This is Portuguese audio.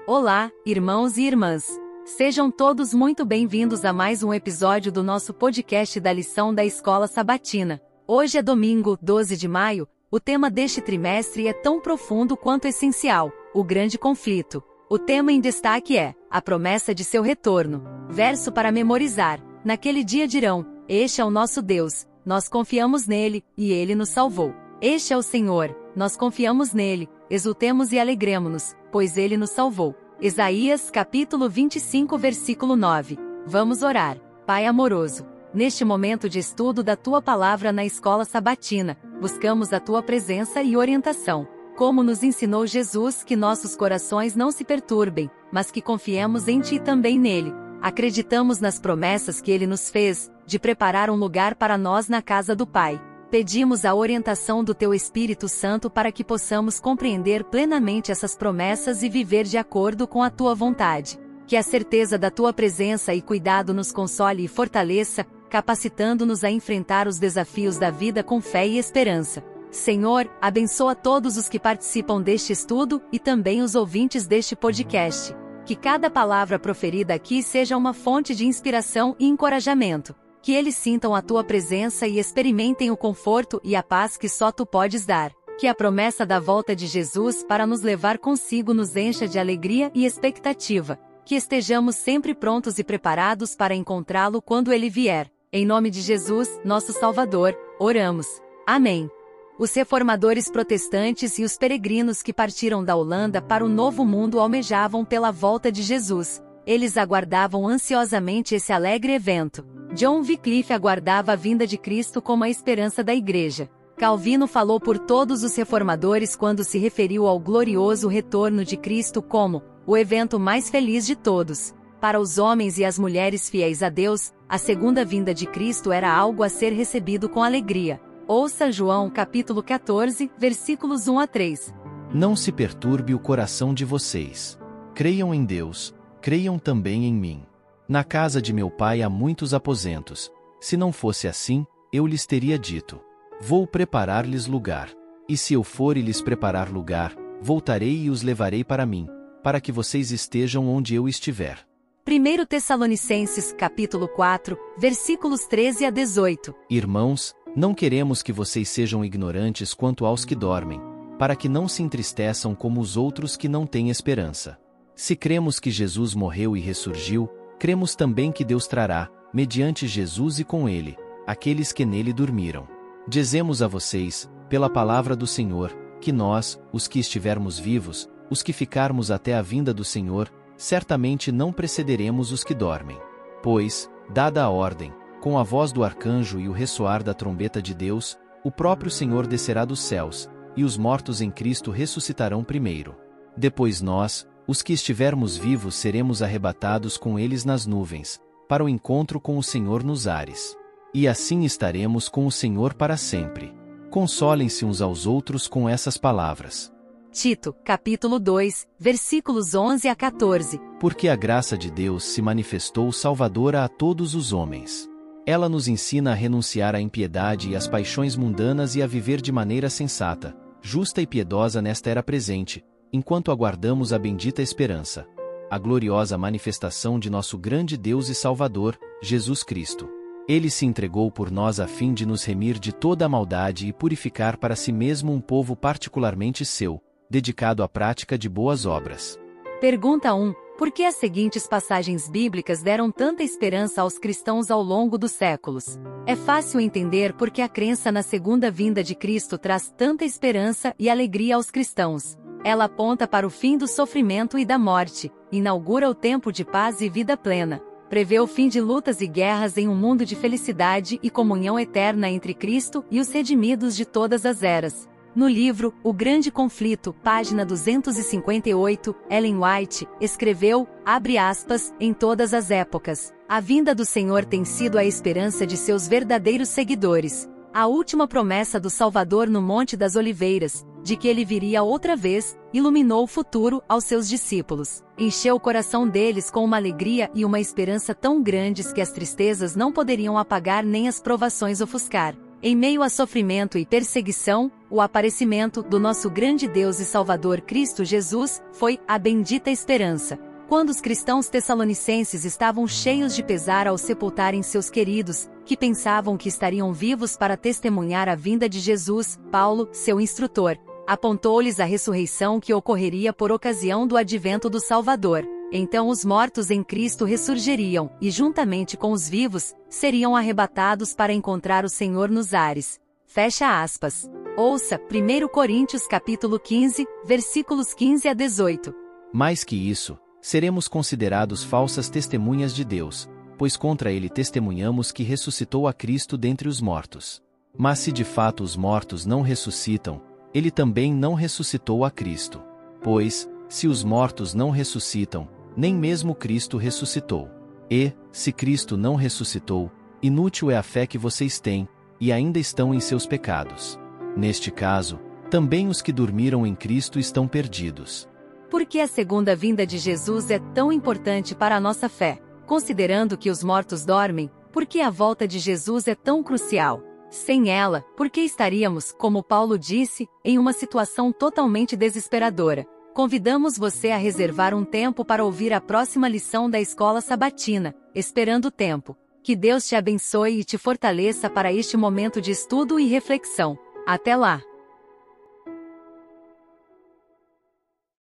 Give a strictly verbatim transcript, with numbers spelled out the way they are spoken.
Olá, irmãos e irmãs. Sejam todos muito bem-vindos a mais um episódio do nosso podcast da lição da Escola Sabatina. Hoje é domingo, doze de maio, o tema deste trimestre é tão profundo quanto essencial, o grande conflito. O tema em destaque é, a promessa de seu retorno. Verso para memorizar. Naquele dia dirão, este é o nosso Deus, nós confiamos nele, e ele nos salvou. Este é o Senhor, nós confiamos nele, exultemos e alegremo-nos, pois ele nos salvou. Isaías capítulo vinte e cinco versículo nove. Vamos orar. Pai amoroso, neste momento de estudo da Tua Palavra na Escola Sabatina, buscamos a Tua presença e orientação. Como nos ensinou Jesus, que nossos corações não se perturbem, mas que confiemos em Ti e também nele. Acreditamos nas promessas que Ele nos fez, de preparar um lugar para nós na casa do Pai. Pedimos a orientação do Teu Espírito Santo para que possamos compreender plenamente essas promessas e viver de acordo com a Tua vontade. Que a certeza da Tua presença e cuidado nos console e fortaleça, capacitando-nos a enfrentar os desafios da vida com fé e esperança. Senhor, abençoa todos os que participam deste estudo e também os ouvintes deste podcast. Que cada palavra proferida aqui seja uma fonte de inspiração e encorajamento. Que eles sintam a Tua presença e experimentem o conforto e a paz que só Tu podes dar. Que a promessa da volta de Jesus para nos levar consigo nos encha de alegria e expectativa. Que estejamos sempre prontos e preparados para encontrá-lo quando Ele vier. Em nome de Jesus, nosso Salvador, oramos. Amém. Os reformadores protestantes e os peregrinos que partiram da Holanda para o Novo Mundo almejavam pela volta de Jesus. Eles aguardavam ansiosamente esse alegre evento. John Wycliffe aguardava a vinda de Cristo como a esperança da Igreja. Calvino falou por todos os reformadores quando se referiu ao glorioso retorno de Cristo como o evento mais feliz de todos. Para os homens e as mulheres fiéis a Deus, a segunda vinda de Cristo era algo a ser recebido com alegria. Ouça João capítulo quatorze, versículos um a três. Não se perturbe o coração de vocês. Creiam em Deus, creiam também em mim. Na casa de meu pai há muitos aposentos. Se não fosse assim, eu lhes teria dito: vou preparar-lhes lugar. E se eu for e lhes preparar lugar, voltarei e os levarei para mim, para que vocês estejam onde eu estiver. primeiro Tessalonicenses capítulo quatro, versículos treze a dezoito. Irmãos, não queremos que vocês sejam ignorantes quanto aos que dormem, para que não se entristeçam como os outros que não têm esperança. Se cremos que Jesus morreu e ressurgiu, cremos também que Deus trará, mediante Jesus e com ele, aqueles que nele dormiram. Dizemos a vocês, pela palavra do Senhor, que nós, os que estivermos vivos, os que ficarmos até a vinda do Senhor, certamente não precederemos os que dormem. Pois, dada a ordem, com a voz do arcanjo e o ressoar da trombeta de Deus, o próprio Senhor descerá dos céus, e os mortos em Cristo ressuscitarão primeiro. Depois nós, os que estivermos vivos, seremos arrebatados com eles nas nuvens, para o encontro com o Senhor nos ares. E assim estaremos com o Senhor para sempre. Consolem-se uns aos outros com essas palavras. Tito, capítulo dois, versículos onze a quatorze. Porque a graça de Deus se manifestou salvadora a todos os homens. Ela nos ensina a renunciar à impiedade e às paixões mundanas e a viver de maneira sensata, justa e piedosa nesta era presente, enquanto aguardamos a bendita esperança, a gloriosa manifestação de nosso grande Deus e Salvador, Jesus Cristo. Ele se entregou por nós a fim de nos remir de toda a maldade e purificar para si mesmo um povo particularmente seu, dedicado à prática de boas obras. Pergunta um. Por que as seguintes passagens bíblicas deram tanta esperança aos cristãos ao longo dos séculos? É fácil entender porque a crença na segunda vinda de Cristo traz tanta esperança e alegria aos cristãos. Ela aponta para o fim do sofrimento e da morte, inaugura o tempo de paz e vida plena, prevê o fim de lutas e guerras em um mundo de felicidade e comunhão eterna entre Cristo e os redimidos de todas as eras. No livro O Grande Conflito, página duzentos e cinquenta e oito, Ellen White escreveu, abre aspas, em todas as épocas, a vinda do Senhor tem sido a esperança de seus verdadeiros seguidores. A última promessa do Salvador no Monte das Oliveiras, de que ele viria outra vez, iluminou o futuro aos seus discípulos. Encheu o coração deles com uma alegria e uma esperança tão grandes que as tristezas não poderiam apagar nem as provações ofuscar. Em meio a sofrimento e perseguição, o aparecimento do nosso grande Deus e Salvador Cristo Jesus foi a bendita esperança. Quando os cristãos tessalonicenses estavam cheios de pesar ao sepultarem seus queridos, que pensavam que estariam vivos para testemunhar a vinda de Jesus, Paulo, seu instrutor, apontou-lhes a ressurreição que ocorreria por ocasião do advento do Salvador. Então os mortos em Cristo ressurgiriam, e juntamente com os vivos, seriam arrebatados para encontrar o Senhor nos ares. Fecha aspas. Ouça, primeiro Coríntios capítulo quinze, versículos quinze a dezoito. Mais que isso, seremos considerados falsas testemunhas de Deus, pois contra ele testemunhamos que ressuscitou a Cristo dentre os mortos. Mas se de fato os mortos não ressuscitam, ele também não ressuscitou a Cristo. Pois, se os mortos não ressuscitam, nem mesmo Cristo ressuscitou. E, se Cristo não ressuscitou, inútil é a fé que vocês têm, e ainda estão em seus pecados. Neste caso, também os que dormiram em Cristo estão perdidos. Por que a segunda vinda de Jesus é tão importante para a nossa fé? Considerando que os mortos dormem, por que a volta de Jesus é tão crucial? Sem ela, por que estaríamos, como Paulo disse, em uma situação totalmente desesperadora? Convidamos você a reservar um tempo para ouvir a próxima lição da Escola Sabatina, Esperando o Tempo. Que Deus te abençoe e te fortaleça para este momento de estudo e reflexão. Até lá!